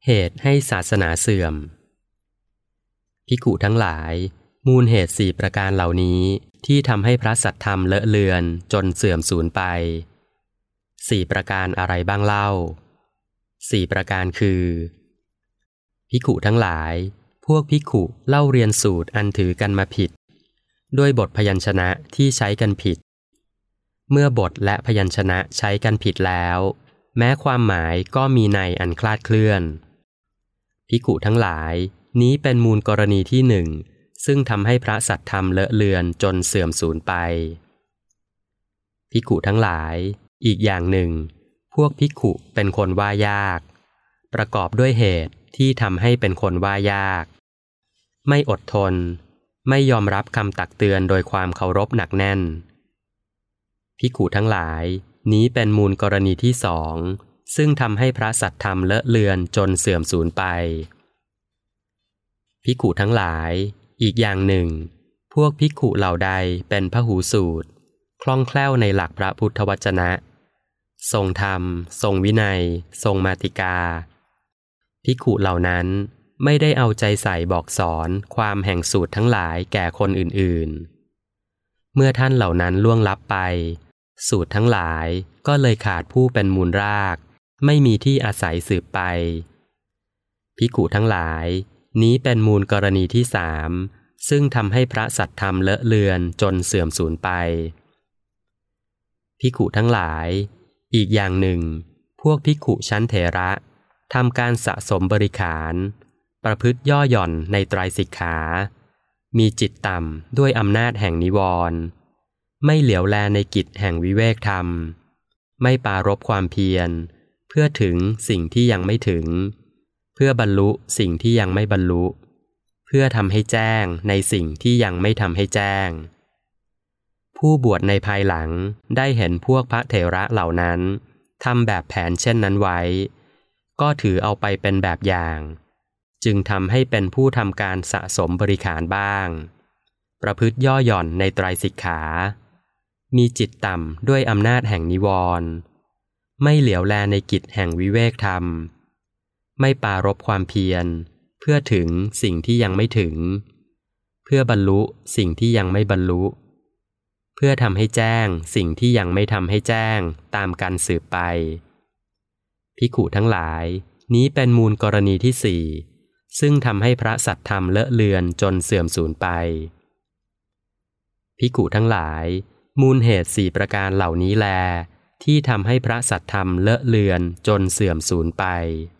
เหตุให้ศาสนาเสื่อมภิกขุทั้งหลายมูลเหตุ4ประการเหล่านี้ที่ทำให้พระสัทธรรมเลอะเลือนจนเสื่อมสูญไป4ประการอะไรบ้างเล่า4ประการคือภิกขุทั้งหลายพวกภิกขุเล่าเรียนสูตรอันถือกันมาผิดด้วยบทพยัญชนะที่ใช้กันผิดเมื่อบทและพยัญชนะใช้กันผิดแล้วแม้ความหมายก็มีในอันคลาดเคลื่อนภิกขุทั้งหลายนี้เป็นมูลกรณีที่หนึ่งซึ่งทำให้พระสัทธรรมเลอะเลือนจนเสื่อมสูญไปภิกขุทั้งหลายอีกอย่างหนึ่งพวกภิกขุเป็นคนว่ายากประกอบด้วยเหตุที่ทำให้เป็นคนว่ายากไม่อดทนไม่ยอมรับคำตักเตือนโดยความเคารพหนักแน่นภิกขุทั้งหลายนี้เป็นมูลกรณีที่สองซึ่งทำให้พระสัทธรรมเลอะเลือนจนเสื่อมสูญไปภิกขุทั้งหลายอีกอย่างหนึ่งพวกภิกขุเหล่าใดเป็นพหูสูตรคล่องแคล่วในหลักพระพุทธวจนะทรงธรรมทรงวินัยทรงมาติกาภิกขุเหล่านั้นไม่ได้เอาใจใส่บอกสอนความแห่งสูตรทั้งหลายแก่คนอื่นๆเมื่อท่านเหล่านั้นล่วงลับไปสูตรทั้งหลายก็เลยขาดผู้เป็นมูลรากไม่มีที่อาศัยสืบไปภิกขุทั้งหลายนี้เป็นมูลกรณีที่สามซึ่งทำให้พระสัทธรรมเลอะเลือนจนเสื่อมสูญไปภิกขุทั้งหลายอีกอย่างหนึ่งพวกภิกขุชั้นเถระทำการสะสมบริขารประพฤติย่อหย่อนในไตรสิกขามีจิตต่ำด้วยอำนาจแห่งนิวรณ์ไม่เหลียวแลในกิจแห่งวิเวกธรรมไม่ปรารภความเพียรเพื่อถึงสิ่งที่ยังไม่ถึงเพื่อบรรลุสิ่งที่ยังไม่บรรลุเพื่อทำให้แจ้งในสิ่งที่ยังไม่ทำให้แจ้งผู้บวชในภายหลังได้เห็นพวกพระเถระเหล่านั้นทำแบบแผนเช่นนั้นไว้ก็ถือเอาไปเป็นแบบอย่างจึงทำให้เป็นผู้ทำการสะสมบริขารบ้างประพฤติย่อหย่อนในไตรสิกขามีจิตต่ำด้วยอำนาจแห่งนิวรณ์ไม่เหลียวแลในกิจแห่งวิเวกธรรมไม่ปรารภความเพียรเพื่อถึงสิ่งที่ยังไม่ถึงเพื่อบรรลุสิ่งที่ยังไม่บรรลุเพื่อทำให้แจ้งสิ่งที่ยังไม่ทำให้แจ้งตามกันสืบไปภิกขุทั้งหลายนี้เป็นมูลกรณีที่สี่ซึ่งทำให้พระสัทธรรมเลอะเลือนจนเสื่อมสูญไปภิกขุทั้งหลายมูลเหตุสี่ประการเหล่านี้แลที่ทำให้พระสัทธรรมเลอะเลือนจนเสื่อมสูญไป